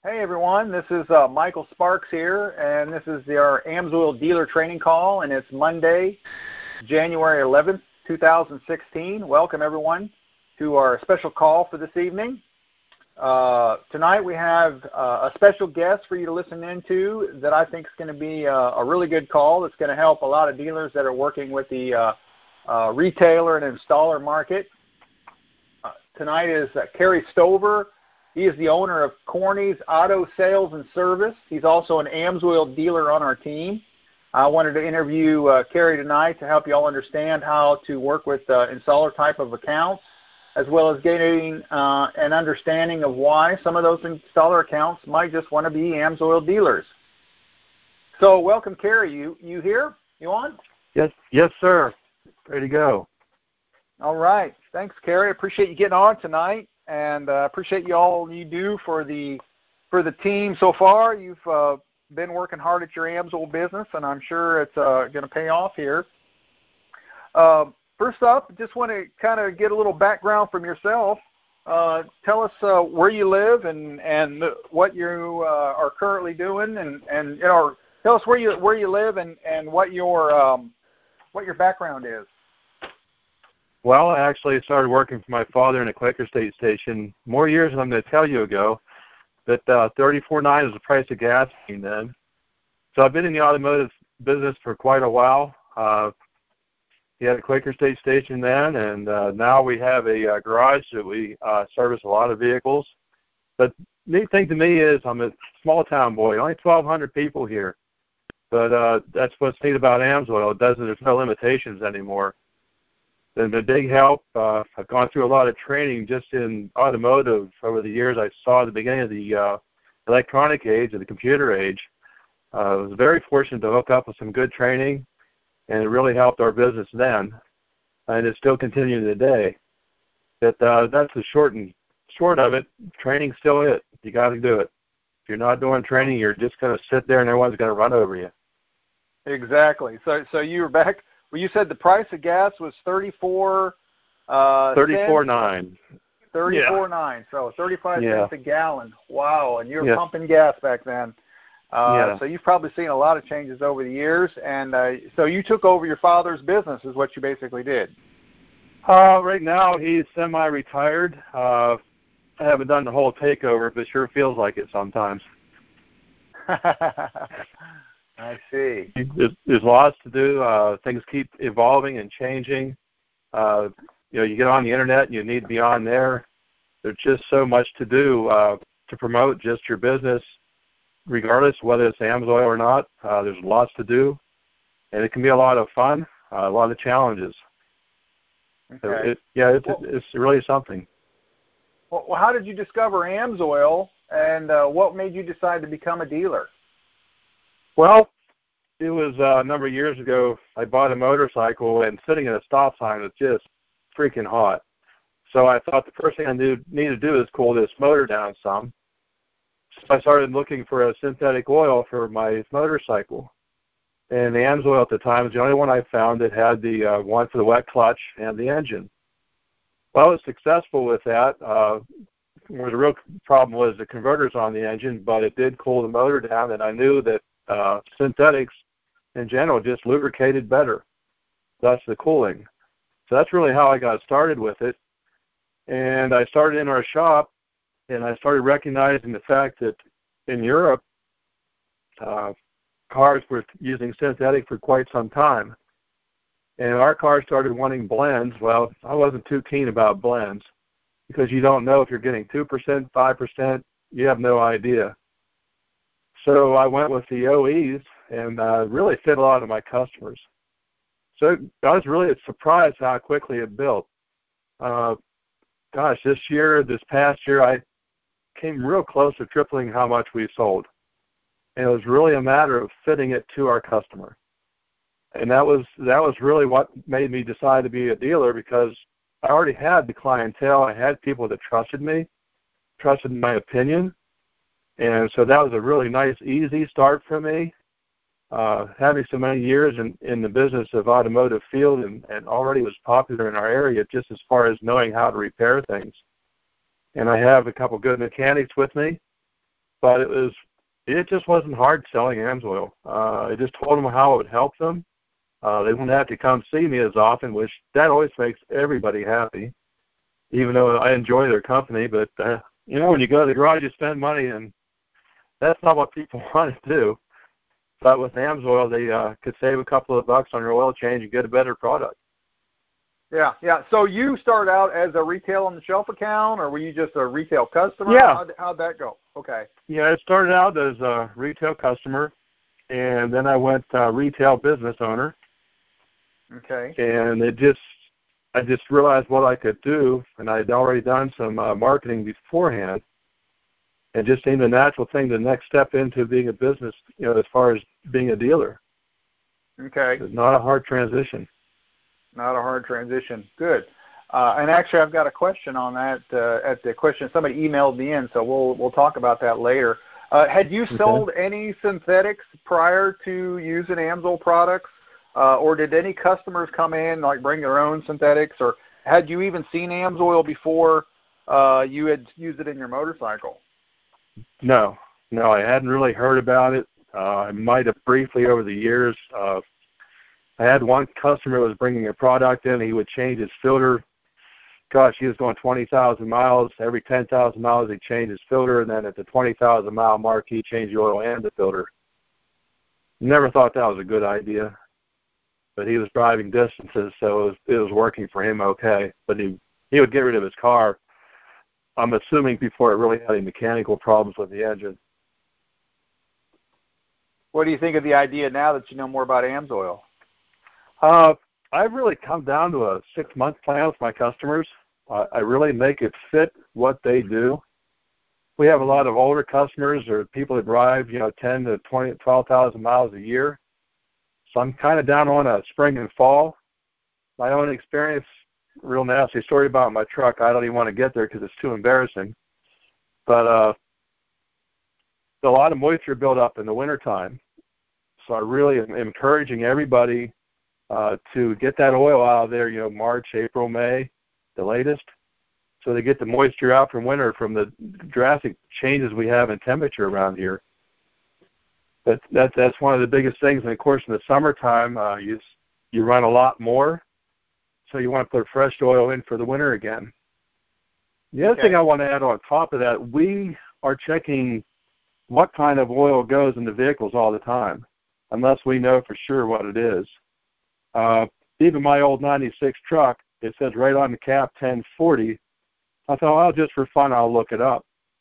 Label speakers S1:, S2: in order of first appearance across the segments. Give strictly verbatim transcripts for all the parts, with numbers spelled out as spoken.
S1: Hey everyone, this is uh, Michael Sparks here, and this is the, our AMSOIL dealer training call, and it's Monday, January eleventh, two thousand sixteen. Welcome everyone to our special call for this evening. Uh, tonight we have uh, a special guest for you to listen into that I think is going to be a, a really good call. It's going to help a lot of dealers that are working with the uh, uh, retailer and installer market. Uh, tonight is uh, Kerry Stover. He is the owner of Corney's Auto Sales and Service. He's also an AMSOIL dealer on our team. I wanted to interview uh, Kerry tonight to help you all understand how to work with uh, installer type of accounts, as well as getting uh, an understanding of why some of those installer accounts might just want to be AMSOIL dealers. So welcome, Kerry. You, you here? You on?
S2: Yes, yes, sir. Ready to go.
S1: All right. Thanks, Kerry. I appreciate you getting on tonight. And I uh, appreciate you all you do for the for the team so far. You've uh, been working hard at your AMSOIL business, and I'm sure it's uh, going to pay off here. Uh, first up, just want to kind of get a little background from yourself. Uh, tell us uh, where you live and and what you uh, are currently doing, and and you know, tell us where you where you live and and what your um, what your background is.
S2: Well, I actually started working for my father in a Quaker State station more years than I'm going to tell you ago, but uh, thirty-four nine was the price of gasoline then. So I've been in the automotive business for quite a while. Uh, he had a Quaker State station then, and uh, now we have a uh, garage that we uh, service a lot of vehicles. But the neat thing to me is I'm a small town boy, only twelve hundred people here. But uh, that's what's neat about AMSOIL. It doesn't, there's no limitations anymore. Been a big help. Uh, I've gone through a lot of training just in automotive over the years. I saw at the beginning of the uh, electronic age, of the computer age. Uh, I was very fortunate to hook up with some good training, and it really helped our business then, and it's still continuing today. But uh, that's the short and short of it. Training's still it. You got to do it. If you're not doing training, you're just going to sit there and everyone's going to run over you.
S1: Exactly. So, so you were back. Well, you said the price of gas was thirty-four. Uh,
S2: thirty-four nine.
S1: Thirty-four nine. So thirty-five
S2: yeah.
S1: cents a gallon. Wow! And you were
S2: yeah.
S1: pumping gas back then. Uh,
S2: yeah.
S1: So you've probably seen a lot of changes over the years. And uh, so you took over your father's business, is what you basically did.
S2: Uh, right now he's semi-retired. Uh, I haven't done the whole takeover, but it sure feels like it sometimes.
S1: I see.
S2: There's, there's lots to do. Uh, things keep evolving and changing. Uh, you know, you get on the internet and you need to be on there. There's just so much to do uh, to promote just your business, regardless whether it's AMSOIL or not. Uh, there's lots to do, and it can be a lot of fun, uh, a lot of challenges.
S1: Okay.
S2: So it, yeah, it's,
S1: well,
S2: it's really something.
S1: Well, how did you discover AMSOIL, and uh, what made you decide to become a dealer?
S2: Well, it was uh, a number of years ago. I bought a motorcycle, and sitting at a stop sign was just freaking hot. So I thought the first thing I knew, needed to do is cool this motor down some. So I started looking for a synthetic oil for my motorcycle. And the AMSOIL at the time was the only one I found that had the uh, one for the wet clutch and the engine. Well, I was successful with that. Uh, the real problem was the converters on the engine, but it did cool the motor down, and I knew that Uh, synthetics in general just lubricated better, thus the cooling. So that's really how I got started with it. And I started in our shop, and I started recognizing the fact that in Europe, uh, cars were using synthetic for quite some time. And our car started wanting blends. Well, I wasn't too keen about blends because you don't know if you're getting two percent, five percent. You have no idea. So I went with the O Es and uh, really fit a lot of my customers. So I was really surprised how quickly it built. Uh, gosh, this year, this past year, I came real close to tripling how much we sold. And it was really a matter of fitting it to our customer. And that was that was really what made me decide to be a dealer, because I already had the clientele. I had people that trusted me, trusted my opinion. And so that was a really nice, easy start for me. Uh, having so many years in, in the business of automotive field and, and already was popular in our area just as far as knowing how to repair things. And I have a couple good mechanics with me. but it was it just wasn't hard selling AMSOIL. Uh, I just told them how it would help them. Uh, they wouldn't have to come see me as often, which that always makes everybody happy, even though I enjoy their company. But, uh, you know, when you go to the garage, you spend money, and that's not what people want to do. But with AMSOIL, they uh, could save a couple of bucks on your oil change and get a better product.
S1: Yeah, yeah. So you started out as a retail on the shelf account, or were you just a retail customer?
S2: Yeah.
S1: How'd, how'd that go? Okay.
S2: Yeah, I started out as a retail customer, and then I went uh, retail business owner.
S1: Okay.
S2: And it just, I just realized what I could do, and I had already done some uh, marketing beforehand, and just seemed a natural thing, the next step into being a business, you know, as far as being a dealer.
S1: Okay.
S2: It's not a hard transition.
S1: Not a hard transition. Good. Uh, and actually, I've got a question on that. Uh, at the question, somebody emailed me in, so we'll we'll talk about that later. Uh, had you
S2: Okay.
S1: sold any synthetics prior to using AMSOIL products, uh, or did any customers come in like bring their own synthetics, or had you even seen AMSOIL before uh, you had used it in your motorcycle?
S2: No, no, I hadn't really heard about it. Uh, I might have briefly over the years. Uh, I had one customer that was bringing a product in. He would change his filter. Gosh, he was going twenty thousand miles. Every ten thousand miles, he'd change his filter, and then at the twenty thousand mile mark, he'd change the oil and the filter. Never thought that was a good idea, but he was driving distances, so it was, it was working for him okay. But he, he would get rid of his car, I'm assuming, before it really had any mechanical problems with the engine.
S1: What do you think of the idea now that you know more about AMSOIL?
S2: Uh, I've really come down to a six-month plan with my customers. Uh, I really make it fit what they do. We have a lot of older customers or people that drive, you know, ten to twenty, twelve thousand miles a year. So I'm kind of down on a spring and fall. My own experience, real nasty story about my truck. I don't even want to get there because it's too embarrassing. But uh, a lot of moisture build up in the wintertime. So I really am encouraging everybody Uh, to get that oil out of there, you know, March, April, May, the latest, so they get the moisture out from winter from the drastic changes we have in temperature around here. But that, that's one of the biggest things. And, of course, in the summertime, uh, you, you run a lot more, so you want to put fresh oil in for the winter again. The other
S1: Okay.
S2: thing I want to add on top of that, we are checking what kind of oil goes in the vehicles all the time, unless we know for sure what it is. Uh, even my old ninety-six truck, it says right on the cap ten forty. I thought, well, just for fun, I'll look it up.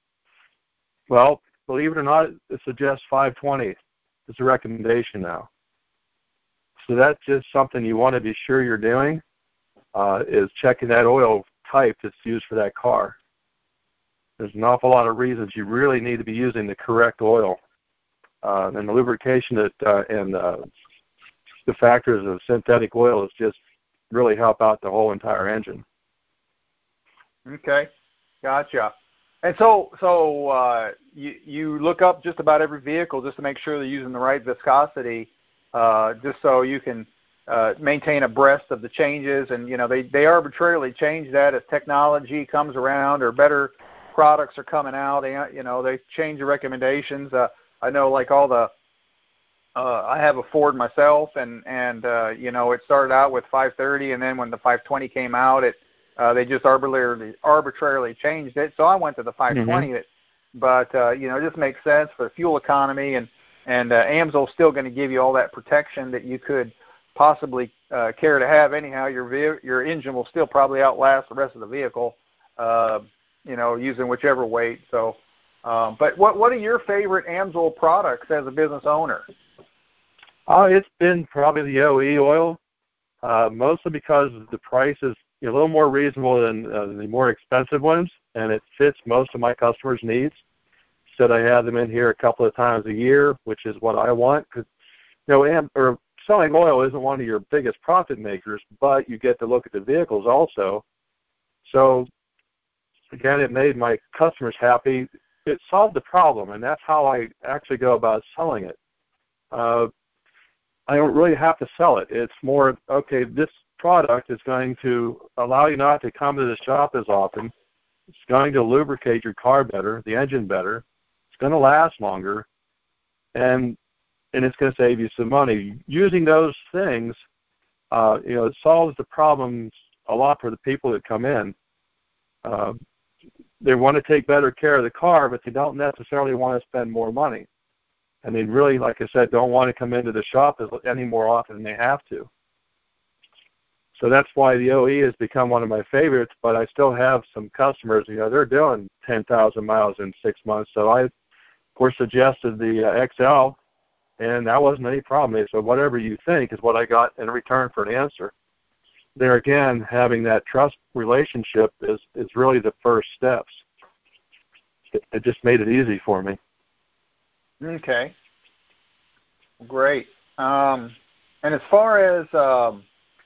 S2: Well, believe it or not, it suggests five twenty. It's a recommendation now. So that's just something you want to be sure you're doing, uh, is checking that oil type that's used for that car. There's an awful lot of reasons you really need to be using the correct oil. Uh, and the lubrication that, uh, and uh, the factors of synthetic oils just really help out the whole entire engine.
S1: Okay, gotcha. And so, so uh, you you look up just about every vehicle just to make sure they're using the right viscosity, uh, just so you can uh, maintain abreast of the changes. And you know, they they arbitrarily change that as technology comes around or better products are coming out. They, you know, they change the recommendations. Uh, I know, like all the Uh, I have a Ford myself, and and uh, you know, it started out with five thirty, and then when the five twenty came out, it uh, they just arbitrarily arbitrarily changed it. So I went to the five twenty. Mm-hmm. It, but uh, you know, it just makes sense for fuel economy, and and uh, AMSOIL's still going to give you all that protection that you could possibly uh, care to have. Anyhow, your ve- your engine will still probably outlast the rest of the vehicle, uh, you know, using whichever weight. So, um, but what what are your favorite AMSOIL products as a business owner?
S2: Uh, it's been probably the O E oil, uh, mostly because the price is a little more reasonable than uh, the more expensive ones, and it fits most of my customers' needs. So I have them in here a couple of times a year, which is what I want. Cause, you know, and, or selling oil isn't one of your biggest profit makers, but you get to look at the vehicles also. So, again, it made my customers happy. It solved the problem, and that's how I actually go about selling it. Uh, I don't really have to sell it. It's more, okay, this product is going to allow you not to come to the shop as often. It's going to lubricate your car better, the engine better. It's going to last longer, and and it's going to save you some money. Using those things, uh, you know, it solves the problems a lot for the people that come in. Uh, they want to take better care of the car, but they don't necessarily want to spend more money. And they really, like I said, don't want to come into the shop any more often than they have to. So that's why the O E has become one of my favorites, but I still have some customers, you know, they're doing ten thousand miles in six months. So I, of course, suggested the uh, X L, and that wasn't any problem. They said, whatever you think is what I got in return for an answer. There again, having that trust relationship is, is really the first steps. It, it just made it easy for me.
S1: Okay. Great. Um, and as far as um,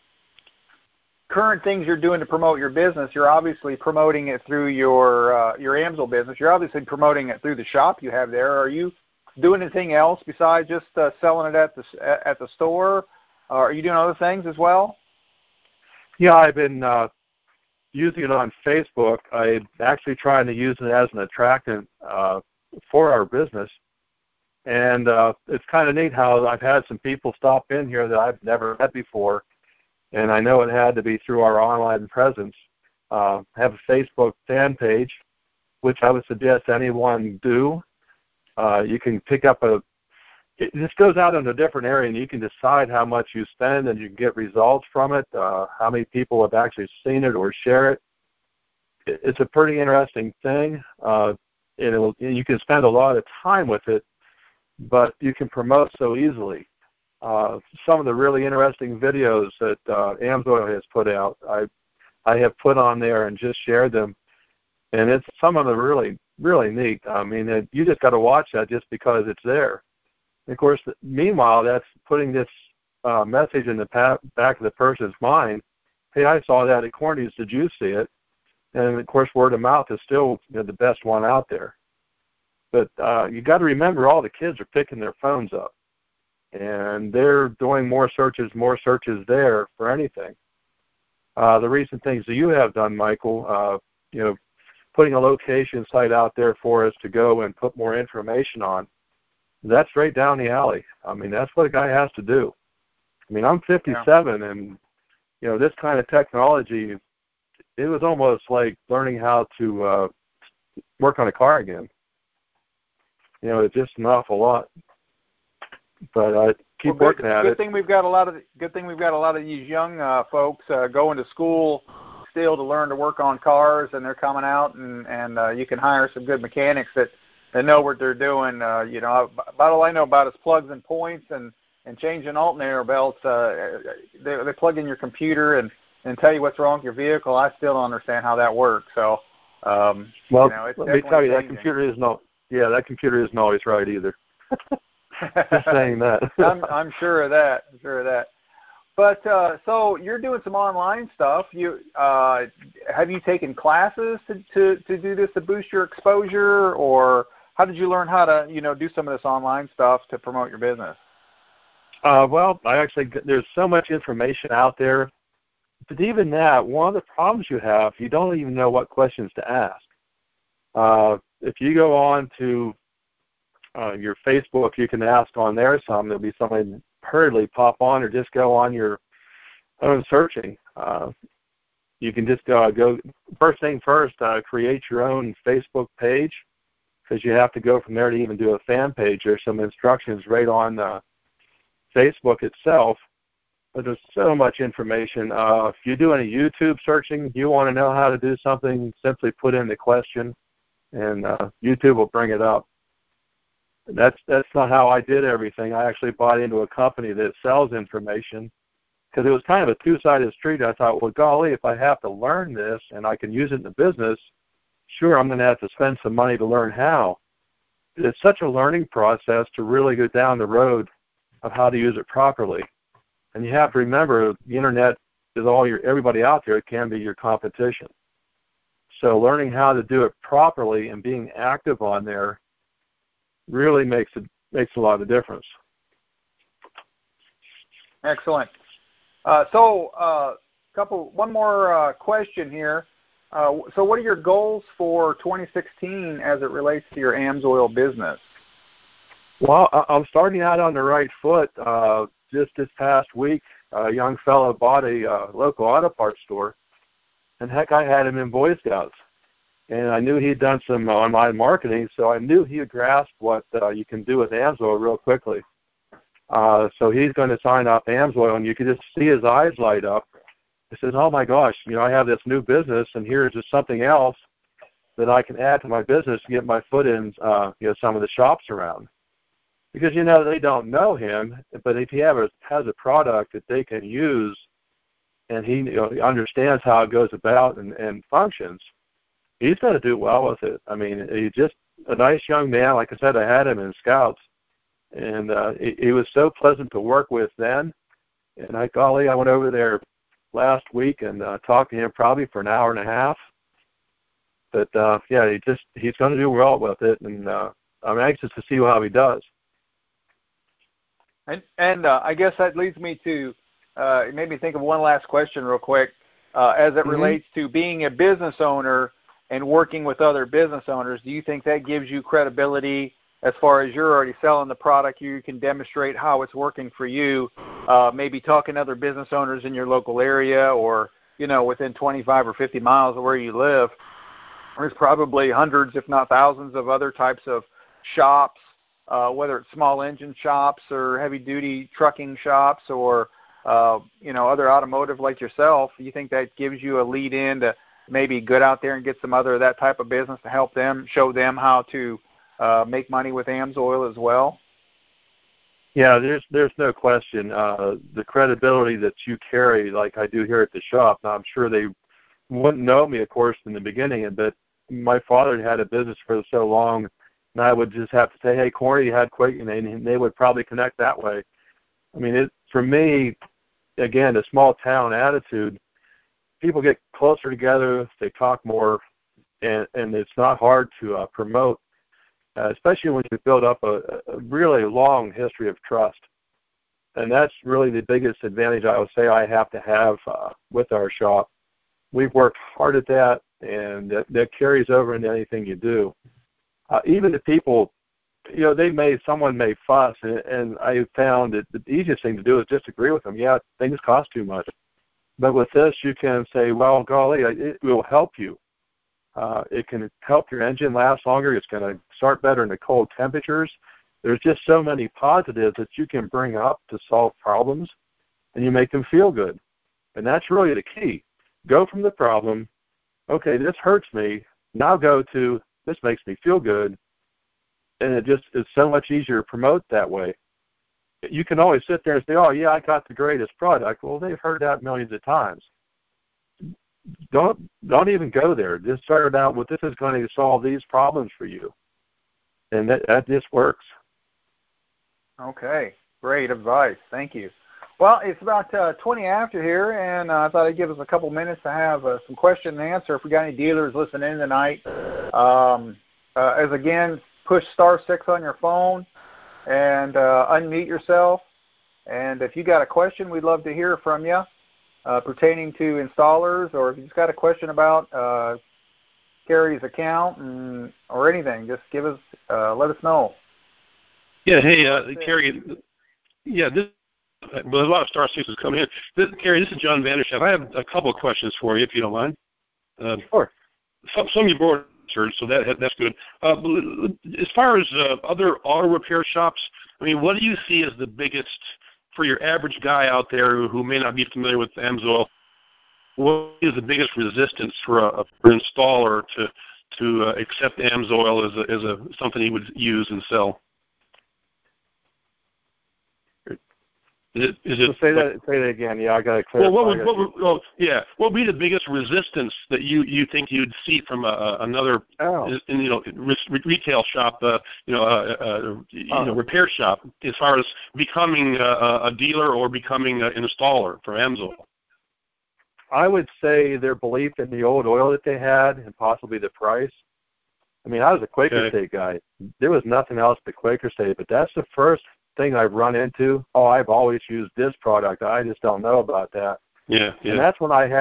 S1: current things you're doing to promote your business, you're obviously promoting it through your uh, your Amsoil business. You're obviously promoting it through the shop you have there. Are you doing anything else besides just uh, selling it at the at the store? Uh, are you doing other things as well?
S2: Yeah, I've been uh, using it on Facebook. I'm actually trying to use it as an attractant uh, for our business. And uh, it's kind of neat how I've had some people stop in here that I've never met before, and I know it had to be through our online presence. Uh, have a Facebook fan page, which I would suggest anyone do. Uh, you can pick up a, it just goes out in a different area, and you can decide how much you spend, and you can get results from it, uh, how many people have actually seen it or share it. it it's a pretty interesting thing, uh, and, it will, and you can spend a lot of time with it, but you can promote so easily. Uh, some of the really interesting videos that uh, Amsoil has put out, I I have put on there and just shared them, and it's some of them are really, really neat. I mean, it, you just got to watch that just because it's there. And of course, meanwhile, that's putting this uh, message in the pa- back of the person's mind. Hey, I saw that at Corny's. Did you see it? And of course, word of mouth is still, you know, the best one out there. But uh, you got to remember, all the kids are picking their phones up, and they're doing more searches, more searches there for anything. Uh, the recent things that you have done, Michael, uh, you know, putting a location site out there for us to go and put more information on, that's right down the alley. I mean, that's what a guy has to do. I mean, I'm fifty-seven, yeah. And, you know, this kind of technology, it was almost like learning how to uh, work on a car again. You know, it's just an awful lot. But I uh, keep
S1: well,
S2: working
S1: good,
S2: at
S1: good
S2: it.
S1: Thing we've got a lot of good thing we've got a lot of these young uh, folks uh, going to school still to learn to work on cars, and they're coming out, and and uh, you can hire some good mechanics that, that know what they're doing. Uh, you know, about all I know about is plugs and points and, and changing alternator belts. Uh, they they plug in your computer and, and tell you what's wrong with your vehicle. I still don't understand how that works. So, um,
S2: well,
S1: you know, it's
S2: let me tell you,
S1: changing.
S2: that computer isn't all, yeah, that computer isn't always right either. Just saying that.
S1: I'm, I'm sure of that. I'm sure of that. But uh, so you're doing some online stuff. You uh, have you taken classes to, to, to do this to boost your exposure, or how did you learn how to you know do some of this online stuff to promote your business?
S2: Uh, well, I actually there's so much information out there, but even that, one of the problems you have, you don't even know what questions to ask. Uh, if you go on to Uh, your Facebook, you can ask on there some. There'll be somebody hurriedly pop on, or just go on your own searching. Uh, you can just uh, go, first thing first, uh, create your own Facebook page, because you have to go from there to even do a fan page. There's some instructions right on uh, Facebook itself, but there's so much information. Uh, if you're doing a YouTube searching, you want to know how to do something, simply put in the question, and uh, YouTube will bring it up. That's that's not how I did everything. I actually bought into a company that sells information, because it was kind of a two-sided street. I thought, well, golly, if I have to learn this and I can use it in the business, sure, I'm going to have to spend some money to learn how. It's such a learning process to really go down the road of how to use it properly. And you have to remember, the Internet is all your, everybody out there. It can be your competition. So learning how to do it properly and being active on there really makes it makes a lot of difference.
S1: Excellent. Uh, so, uh, couple one more uh, question here. Uh, so what are your goals for twenty sixteen as it relates to your AMSOIL business?
S2: Well, I'm starting out on the right foot. Uh, just this past week, a young fellow bought a uh, local auto parts store, and heck, I had him in Boy Scouts. And I knew he'd done some online marketing, so I knew he would grasp what uh, you can do with AMSOIL real quickly. Uh, so he's going to sign up AMSOIL, and you can just see his eyes light up. He says, oh, my gosh, you know, I have this new business, and here's just something else that I can add to my business to get my foot in, uh, you know, some of the shops around. Because, you know, they don't know him, but if he have a, has a product that they can use and he, you know, he understands how it goes about and, and functions, he's going to do well with it. I mean, he's just a nice young man. Like I said, I had him in Scouts, and uh, he, he was so pleasant to work with then. And I, golly, I went over there last week and uh, talked to him probably for an hour and a half. But, uh, yeah, he just he's going to do well with it, and uh, I'm anxious to see how he does.
S1: And, and uh, I guess that leads me to uh, it made me think of one last question real quick. Uh, as it mm-hmm. relates to being a business owner and working with other business owners, do you think that gives you credibility as far as you're already selling the product, you can demonstrate how it's working for you, uh, maybe talking to other business owners in your local area or, you know, within twenty-five or fifty miles of where you live? There's probably hundreds, if not thousands, of other types of shops, uh, whether it's small engine shops or heavy-duty trucking shops or, uh, you know, other automotive like yourself. Do you think that gives you a lead in to maybe get out there and get some other of that type of business to help them, show them how to uh, make money with AMSOIL as well?
S2: Yeah, there's there's no question. Uh, the credibility that you carry, like I do here at the shop, now I'm sure they wouldn't know me, of course, in the beginning, but my father had a business for so long, and I would just have to say, hey, Corey, you had quick, and they would probably connect that way. I mean, it, for me, again, a small town attitude, people get closer together, they talk more, and, and it's not hard to uh, promote, uh, especially when you build up a, a really long history of trust. And that's really the biggest advantage I would say I have to have uh, with our shop. We've worked hard at that, and that, that carries over into anything you do. Uh, even the people, you know, they may, someone may fuss, and, and I found that the easiest thing to do is just agree with them. Yeah, things cost too much. But with this, you can say, well, golly, it will help you. Uh, it can help your engine last longer. It's going to start better in the cold temperatures. There's just so many positives that you can bring up to solve problems, and you make them feel good. And that's really the key. Go from the problem, okay, this hurts me, now go to, this makes me feel good, and it just is so much easier to promote that way. You can always sit there and say, oh, yeah, I got the greatest product. Well, they've heard that millions of times. Don't don't even go there. Just start out with, this is going to solve these problems for you. And that, that just works.
S1: Okay, great advice. Thank you. Well, it's about uh, twenty after here, and uh, I thought I'd give us a couple minutes to have uh, some question and answer. If we got any dealers listening in tonight, um, uh, as again, push star six on your phone and uh, unmute yourself. And if you got a question, we'd love to hear from you uh, pertaining to installers, or if you just got a question about uh, Kerry's account and or anything, just give us, uh, let us know.
S3: Yeah, hey, uh, Kerry. Yeah, this. Well, there's a lot of star sixes coming in. This, Kerry, this is John Vanderschaft. I have a couple of questions for you, if you don't mind. Uh,
S2: sure.
S3: Some, some of you brought answered, so that that's good. Uh, as far as uh, other auto repair shops, I mean, what do you see as the biggest, for your average guy out there who, who may not be familiar with AMSOIL, what is the biggest resistance for a for an installer to to uh, accept AMSOIL as a, as a something he would use and sell? Is it, is it
S2: so say that say that again? Yeah, I got to clarify.
S3: Well, what would, what would, well, yeah, what would be the biggest resistance that you, you think you'd see from a, another,
S2: oh.
S3: you know, re- retail shop, uh, you know, uh, uh, you oh. know, repair shop, as far as becoming a, a dealer or becoming an installer for AMSOIL?
S2: I would say their belief in the old oil that they had and possibly the price. I mean, I was a Quaker
S3: okay.
S2: State guy. There was nothing else but Quaker State, but that's the first thing I've run into. Oh, I've always used this product. I just don't know about that.
S3: Yeah, yeah.
S2: And that's when I have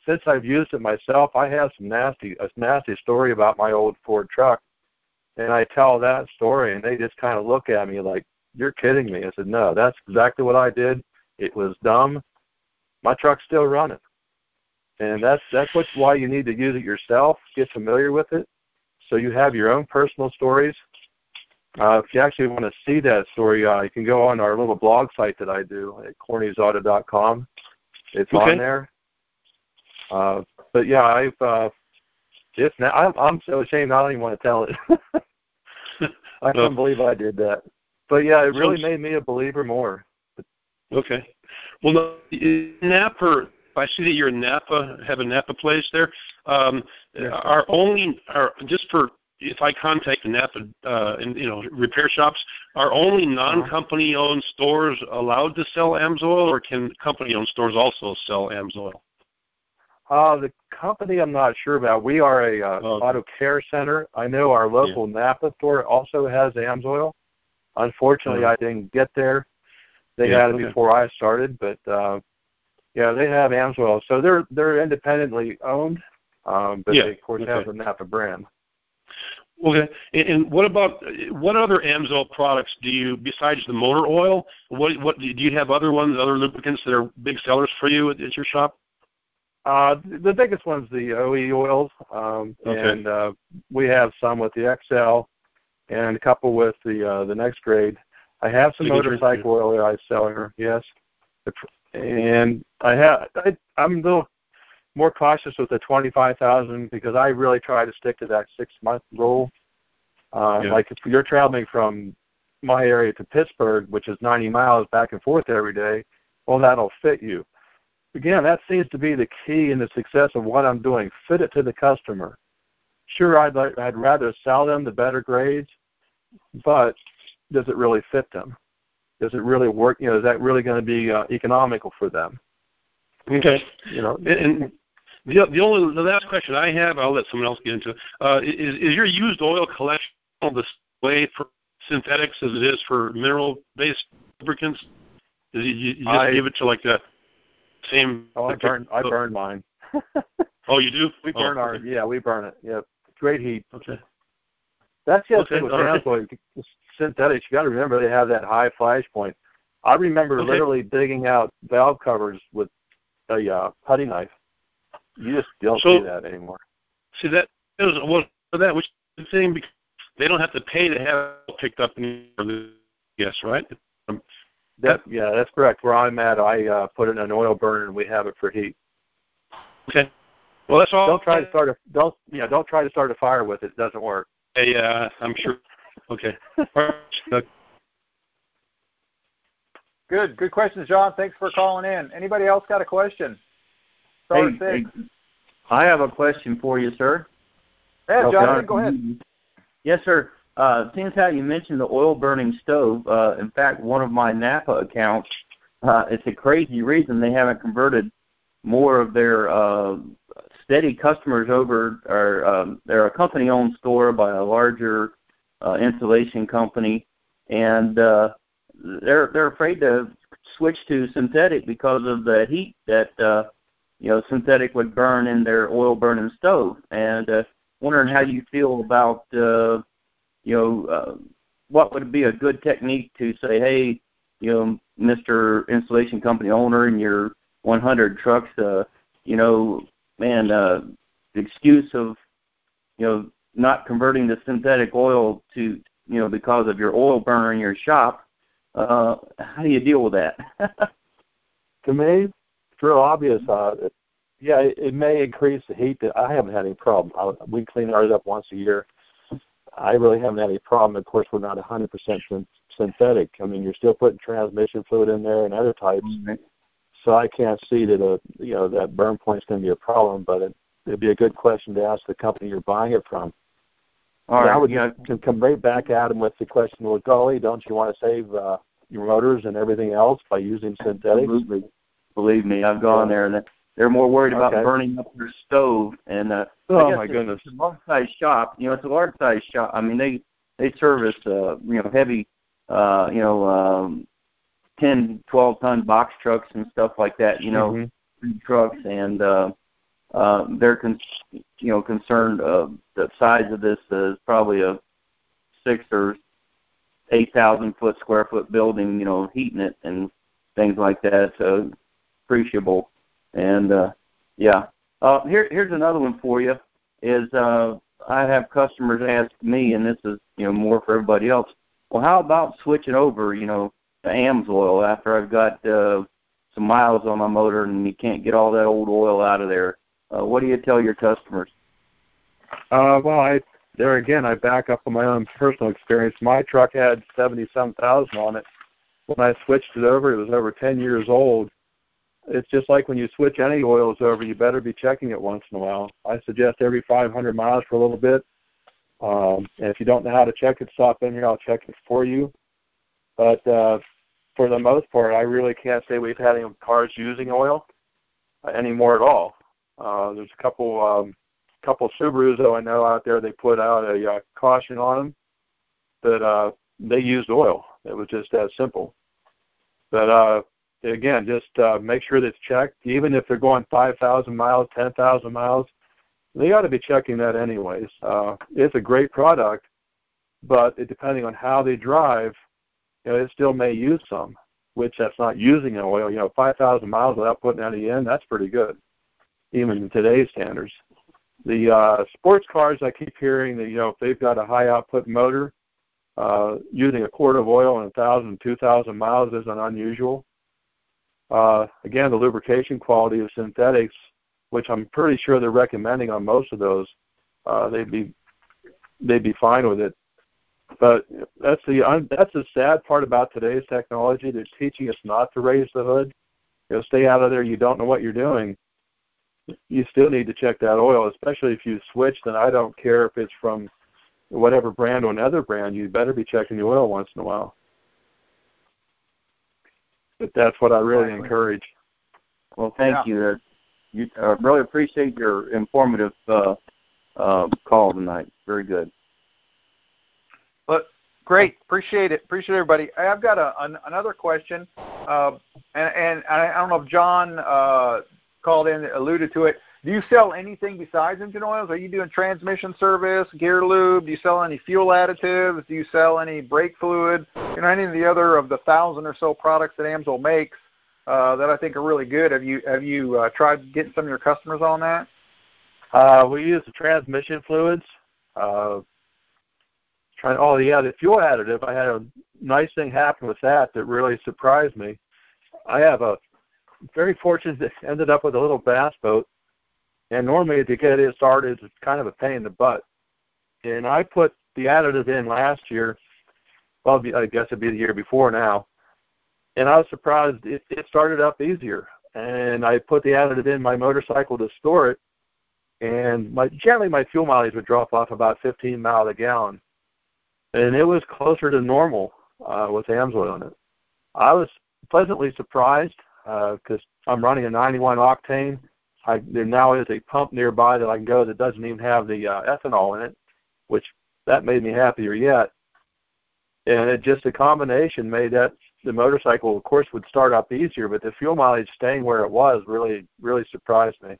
S2: since I've used it myself, I have some nasty a nasty story about my old Ford truck, and I tell that story, and they just kind of look at me like, "You're kidding me." I said, "No, that's exactly what I did. It was dumb. My truck's still running." And that's that's what, why you need to use it yourself, get familiar with it, so you have your own personal stories. Uh, if you actually want to see that story, uh, you can go on our little blog site that I do at cornys auto dot com. It's okay. On there. Uh, but, yeah, I've uh, it's now, I'm, I'm so ashamed I don't even want to tell it. I can't believe I did that. But, yeah, it really made me a believer more.
S3: Okay. Well, Napa, I see that you're in Napa, have a Napa place there. Um,
S2: yes,
S3: are only, are just for, if I contact the Napa, uh, and, you know, repair shops, are only non-company-owned stores allowed to sell AMSOIL, or can company-owned stores also sell AMSOIL?
S2: Uh, the company I'm not sure about. We are a uh, oh. auto care center. I know our local yeah. Napa store also has AMSOIL. Unfortunately, oh. I didn't get there. They yeah, had it okay. before I started, but uh, yeah, they have AMSOIL. So they're they're independently owned, um, but
S3: yeah.
S2: they of course
S3: okay.
S2: have the Napa brand.
S3: Okay, and, and what about what other AMSOIL products do you, besides the motor oil? What what do you have other ones, other lubricants that are big sellers for you at, at your shop?
S2: Uh, the biggest one's the O E oils, um, okay. and uh, we have some with the X L, and a couple with the uh, the next grade. I have some motorcycle oil that I sell here, yes, and I have I, I'm a little more cautious with the twenty-five thousand because I really try to stick to that six-month rule. Uh, yeah. Like if you're traveling from my area to Pittsburgh, which is ninety miles back and forth every day, well, that'll fit you. Again, that seems to be the key in the success of what I'm doing. Fit it to the customer. Sure, I'd like, I'd rather sell them the better grades, but does it really fit them? Does it really work? You know, is that really going to be uh, economical for them?
S3: Okay.
S2: You know,
S3: and, and the the only the last question I have, I'll let someone else get into. Uh, is is your used oil collection the way for synthetics as it is for mineral-based lubricants? Is it, you, you just I, give it to like the same?
S2: Oh, I burn I burn mine.
S3: Oh, you do?
S2: We burn
S3: oh,
S2: our
S3: okay.
S2: yeah, we burn it. Yeah, great heat.
S3: Okay.
S2: That's just
S3: okay.
S2: with
S3: Right.
S2: synthetics. You got to remember they have that high flash point. I remember
S3: okay.
S2: literally digging out valve covers with a uh, putty knife. You just don't
S3: so,
S2: see that anymore.
S3: See that is well that which thing because they don't have to pay to have it picked up in the yes, right? Um,
S2: that, yeah, that's correct. Where I'm at, I uh, put it in an oil burner and we have it for heat.
S3: Okay. Well, that's all.
S2: Don't try to start a don't yeah don't try to start a fire with it. It doesn't work.
S3: Yeah, uh, I'm sure. Okay.
S1: Good, good questions, John. Thanks for calling in. Anybody else got a question? Star
S4: hey,
S1: six.
S4: Hey, I have a question for you, sir.
S1: Yeah, John, go ahead.
S4: Yes, sir. Uh, seeing as how you mentioned the oil-burning stove, uh, in fact, one of my Napa accounts, uh, it's a crazy reason they haven't converted more of their uh, steady customers over. Or um, they're a company-owned store by a larger uh, insulation company, and uh, they're they're afraid to switch to synthetic because of the heat that uh, you know synthetic would burn in their oil-burning stove. And uh, wondering how you feel about uh, you know uh, what would be a good technique to say, hey, you know, Mister Installation Company owner, and your one hundred trucks, uh, you know, man, uh, the excuse of you know not converting to synthetic oil to you know because of your oil burner in your shop. Uh, how do you deal with that?
S2: To me, it's real obvious. Uh, it, yeah, it, it may increase the heat. That I haven't had any problem. I, we clean ours up once a year. I really haven't had any problem. Of course, we're not one hundred percent synthetic. I mean, you're still putting transmission fluid in there and other types. Mm-hmm. So I can't see that a you know that burn point is going to be a problem. But it, it'd be a good question to ask the company you're buying it from.
S4: All right.
S2: I would
S4: yeah.
S2: come right back at them with the question, well, golly, don't you want to save uh, your motors and everything else by using synthetics?
S4: Absolutely. Believe me, I've gone there, and they're more worried about
S2: okay.
S4: burning up their stove. And uh,
S2: oh,
S4: I guess
S2: my
S4: it's,
S2: goodness.
S4: It's a large-sized shop. You know, it's a large-sized shop. I mean, they, they service, uh, you know, heavy, uh, you know, um, ten, twelve-ton box trucks and stuff like that, you know,
S2: mm-hmm.
S4: trucks. And, uh, uh, they're con- you know concerned uh, the size of this is probably a six or eight thousand foot square foot building, you know, heating it and things like that. So appreciable. And uh, yeah, uh, here here's another one for you. Is uh, I have customers ask me, and this is you know more for everybody else. Well, how about switching over, you know, to AMSOIL after I've got uh, some miles on my motor and you can't get all that old oil out of there? Uh, what do you tell your customers?
S2: Uh, well, I there again, I back up on my own personal experience. My truck had seventy-some thousand on it. When I switched it over, it was over ten years old. It's just like when you switch any oils over, you better be checking it once in a while. I suggest every five hundred miles for a little bit. Um, and if you don't know how to check it, stop in here. I'll check it for you. But uh, for the most part, I really can't say we've had any cars using oil uh, anymore at all. Uh, there's a couple um, couple Subarus that I know out there. They put out a uh, caution on them that uh, they used oil. It was just that simple. But uh, again, just uh, make sure that's checked. Even if they're going five thousand miles, ten thousand miles, they ought to be checking that anyways. Uh, it's a great product, but it, depending on how they drive, you know, it still may use some, which that's not using an oil. You know, five thousand miles without putting any in, that's pretty good, even in today's standards. The uh, sports cars, I keep hearing that, you know, if they've got a high output motor, uh, using a quart of oil in one thousand, two thousand miles isn't unusual. Uh, again, the lubrication quality of synthetics, which I'm pretty sure they're recommending on most of those, uh, they'd be they'd be fine with it. But that's the that's the sad part about today's technology. They're teaching us not to raise the hood. You know, stay out of there. You don't know what you're doing. You still need to check that oil, especially if you switch. Then I don't care if it's from whatever brand or another brand. You better be checking the oil once in a while. But that's what I really exactly. encourage.
S4: Well, thank yeah. you. Uh, you uh, really appreciate your informative uh, uh, call tonight. Very good.
S1: But great, appreciate it. Appreciate everybody. I've got a, an, another question, uh, and, and I don't know if John uh, called in, alluded to it. Do you sell anything besides engine oils? Are you doing transmission service, gear lube? Do you sell any fuel additives? Do you sell any brake fluid? You know, any of the other of the thousand or so products that AMSOIL makes uh, that I think are really good. Have you have you uh, tried getting some of your customers on that?
S2: Uh, we use the transmission fluids. Uh, trying, oh yeah, the fuel additive. I had a nice thing happen with that that really surprised me. I have a very fortunate that ended up with a little bass boat. And normally to get it started, it's kind of a pain in the butt. And I put the additive in last year. Well, I guess it'd be the year before now. And I was surprised it, it started up easier. And I put the additive in my motorcycle to store it. And my, generally my fuel mileage would drop off about fifteen miles a gallon. And it was closer to normal uh, with AMSOIL in it. I was pleasantly surprised because uh, I'm running a ninety-one octane. I, there now is a pump nearby that I can go that doesn't even have the uh, ethanol in it, which that made me happier yet. And it just a combination made that the motorcycle, of course, would start up easier, but the fuel mileage staying where it was really, really surprised me.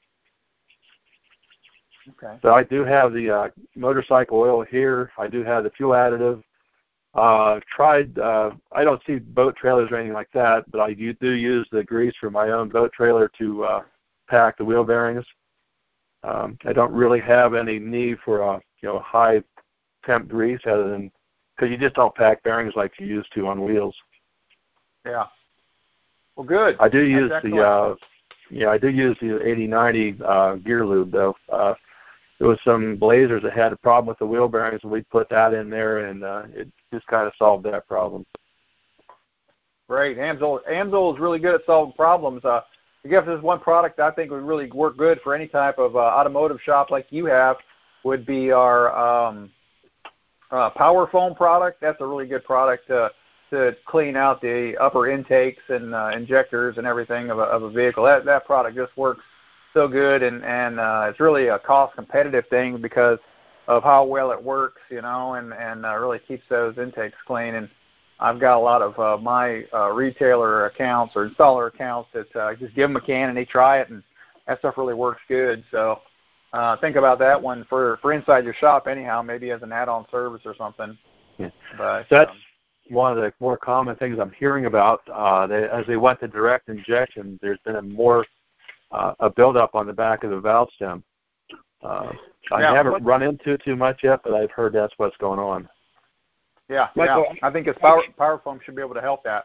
S1: Okay.
S2: So I do have the uh, motorcycle oil here. I do have the fuel additive. Uh, tried. Uh, I don't see boat trailers or anything like that, but I do, do use the grease for my own boat trailer to uh, pack the wheel bearings. Um, I don't really have any need for a you know high temp grease other than because you just don't pack bearings like you used to on wheels.
S1: Yeah. Well, good.
S2: I do use the uh, yeah I do use the eighty ninety uh, gear lube though. Uh, there was some Blazers that had a problem with the wheel bearings, and we put that in there, and uh, it just kind of solved that problem.
S1: Great. AMSOIL AMSOIL is really good at solving problems. Uh, I guess there's one product I think would really work good for any type of uh, automotive shop like you have would be our um, uh, Power Foam product. That's a really good product to, to clean out the upper intakes and uh, injectors and everything of a, of a vehicle. That that product just works so good, and, and uh, it's really a cost-competitive thing because of how well it works, you know, and, and uh, really keeps those intakes clean. And I've got a lot of uh, my uh, retailer accounts or installer accounts that uh, just give them a can and they try it, and that stuff really works good. So uh, think about that one for, for inside your shop anyhow, maybe as an add-on service or something.
S2: Yeah.
S1: But
S2: that's
S1: um,
S2: one of the more common things I'm hearing about. Uh, they, as they went to direct injection, there's been a more uh, a buildup on the back of the valve stem. Uh, I
S1: yeah,
S2: haven't
S1: what,
S2: run into it too much yet, but I've heard that's what's going on.
S1: Yeah,
S3: Michael,
S1: yeah. I think it's power, power foam should be able to help that.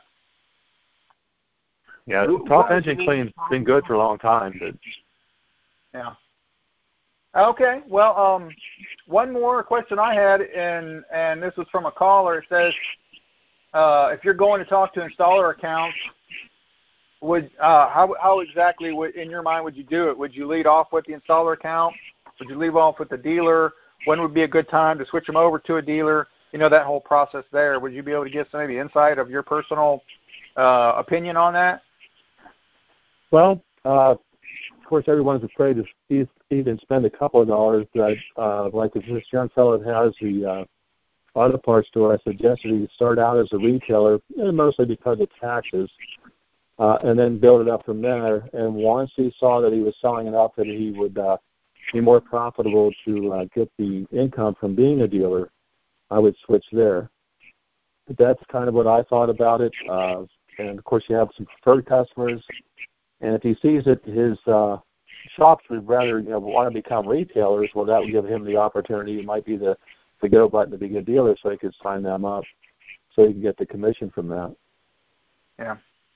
S2: Yeah, top engine clean's been good for a long time. But
S1: yeah. Okay. Well, um, one more question I had, and and this was from a caller. It says, uh, if you're going to talk to installer accounts, would uh, how how exactly would, in your mind would you do it? Would you lead off with the installer account? Would you leave off with the dealer? When would be a good time to switch them over to a dealer? You know, that whole process there. Would you be able to give some maybe insight of your personal uh, opinion on that?
S2: Well, uh, of course, everyone's afraid to even spend a couple of dollars. But uh, like if this young fellow that has the uh, auto parts store, I suggested he start out as a retailer, mostly because of taxes, uh, and then build it up from there. And once he saw that he was selling enough that he would uh, be more profitable to uh, get the income from being a dealer, I would switch there. But that's kind of what I thought about it. Uh, and, of course, you have some preferred customers. And if he sees that his uh, shops would rather you know, want to become retailers, well, that would give him the opportunity. It might be the, the go button to be a dealer so he could sign them up so he can get the commission from that.
S1: Yeah.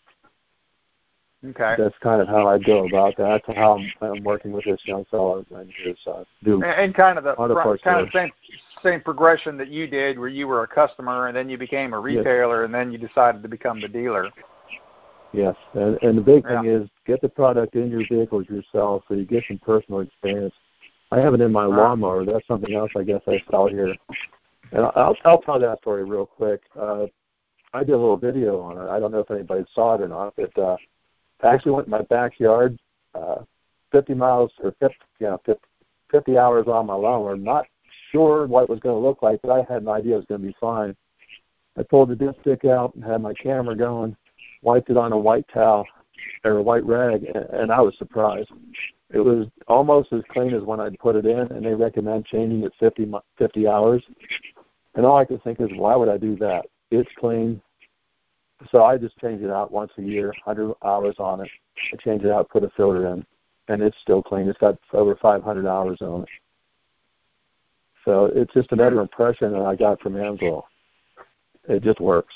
S1: Okay.
S2: That's kind of how I go about that. That's how I'm, I'm working with this young fellow and his uh, do
S1: and, and kind of the
S2: auto parts
S1: kind of
S2: store.
S1: the same same progression that you did, where you were a customer and then you became a retailer, yes. and then you decided to become the dealer.
S2: Yes, and, and the big
S1: yeah.
S2: thing is get the product in your vehicles yourself so you get some personal experience. I have it in my
S1: uh,
S2: lawnmower. That's something else I guess I saw here. And I'll, I'll tell that story real quick. Uh, I did a little video on it. I don't know if anybody saw it or not, but uh, I actually went in my backyard, uh, fifty miles or fifty, you know, fifty, fifty hours on my lawnmower, not sure what it was going to look like, but I had an idea it was going to be fine. I pulled the dipstick out and had my camera going, wiped it on a white towel or a white rag, and, and I was surprised. It was almost as clean as when I'd put it in, and they recommend changing it fifty, fifty hours. And all I could think is, why would I do that? It's clean. So I just change it out once a year, one hundred hours on it. I change it out, put a filter in, and it's still clean. It's got over five hundred hours on it. So it's just another impression that I got from AMSOIL. It just works.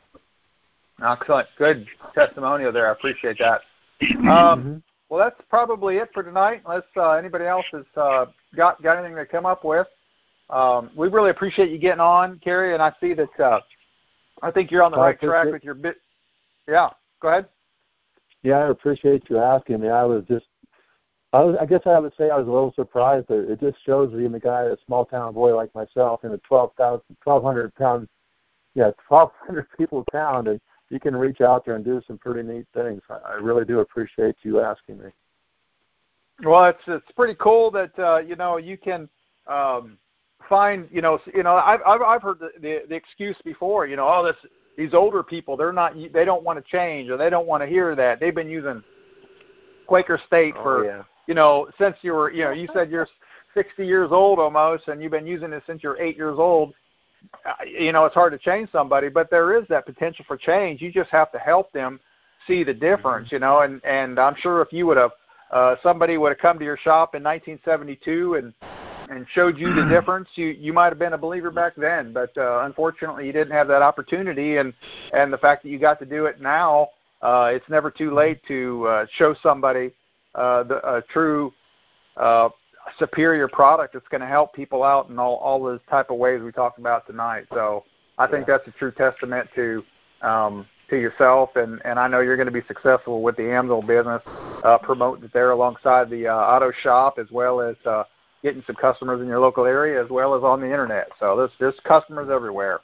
S1: Excellent. Good testimonial there. I appreciate that. Um,
S2: mm-hmm.
S1: Well, that's probably it for tonight, unless uh, anybody else has uh, got, got anything to come up with. Um, we really appreciate you getting on, Kerry, and I see that uh, I think you're on the right track with your bit. Yeah, go ahead.
S2: Yeah, I appreciate you asking me. I was just, I, was, I guess I would say I was a little surprised. That it just shows that even a guy, a small town boy like myself, in a twelve thousand, twelve hundred pound, yeah, twelve hundred people town, and you can reach out there and do some pretty neat things. I, I really do appreciate you asking me.
S1: Well, it's it's pretty cool that uh, you know you can. Um, find, you know, you know, I've I've, I've heard the, the the excuse before, you know, oh, this these older people, they're not, they don't want to change, or they don't want to hear that. They've been using Quaker State for,
S2: oh, yeah.
S1: you know, since you were, you know, you said you're sixty years old almost, and you've been using it since you're eight years old. Uh, you know, it's hard to change somebody, but there is that potential for change. You just have to help them see the difference, mm-hmm. you know, and and I'm sure if you would have, uh, somebody would have come to your shop in nineteen seventy-two and and showed you the difference, you you might have been a believer back then, but uh, unfortunately you didn't have that opportunity, and, and the fact that you got to do it now, uh, it's never too late to uh, show somebody uh, the, a true uh, superior product that's going to help people out in all, all those type of ways we talked about tonight. So I think yeah. that's a true testament to um, to yourself, and, and I know you're going to be successful with the AMSOIL business, uh, promoting it there alongside the uh, auto shop, as well as uh, getting some customers in your local area, as well as on the internet. So there's there's customers everywhere.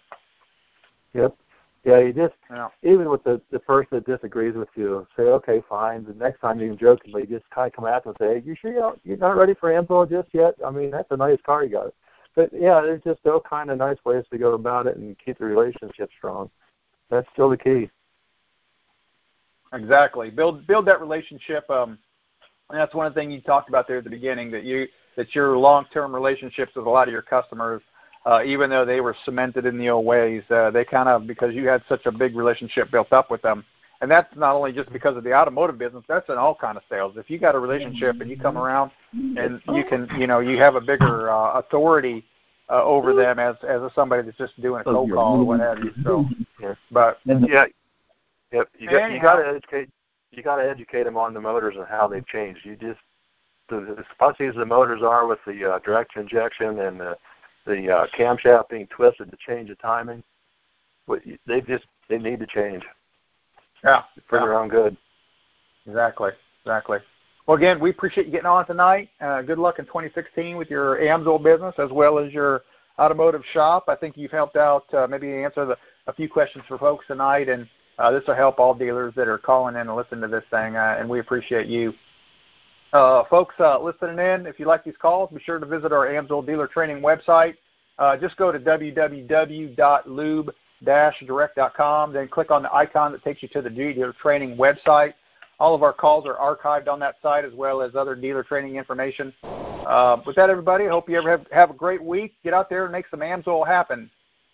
S2: Yep. Yeah, you just,
S1: yeah.
S2: even with the, the person that disagrees with you, say, okay, fine. The next time you can jokingly just kind of come out and say, you sure you're not, you're not ready for AMSOIL just yet? I mean, that's a nice car you got. But, yeah, there's just all kind of nice ways to go about it and keep the relationship strong. That's still the key.
S1: Exactly. Build build that relationship. Um, And that's one of the things you talked about there at the beginning, that you that your long-term relationships with a lot of your customers, uh, even though they were cemented in the old ways, uh, they kind of, because you had such a big relationship built up with them. And that's not only just because of the automotive business, that's in all kind of sales. If you got a relationship and you come around and you can, you know, you have a bigger uh, authority uh, over them as as somebody that's just doing a cold call or what have you. So, but
S2: yeah, yep, you got you got to educate you got to educate them on the motors and how they've changed. You just the, as fussy as the motors are with the uh, direct injection and the the uh, camshaft being twisted to change the timing, they just they need to change.
S1: Yeah,
S2: for
S1: yeah.
S2: their own good.
S1: Exactly, exactly. Well, again, we appreciate you getting on tonight. Uh, good luck in twenty sixteen with your AMSOIL business as well as your automotive shop. I think you've helped out, uh, maybe answer the, a few questions for folks tonight, and uh, this will help all dealers that are calling in and listening to this thing, uh, and we appreciate you. Uh, folks uh, listening in, if you like these calls, be sure to visit our AMSOIL dealer training website. Uh, just go to w w w dot lube dash direct dot com, then click on the icon that takes you to the dealer training website. All of our calls are archived on that site as well as other dealer training information. Uh, with that, everybody, I hope you ever have, have a great week. Get out there and make some AMSOIL happen.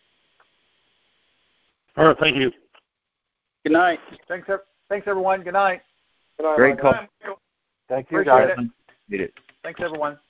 S3: All right, thank you.
S1: Good night. Thanks, thanks everyone. Good night.
S4: Good night. Great call.
S2: Thank you,
S1: Appreciate
S2: guys.
S1: it.
S4: Need it.
S1: Thanks, everyone.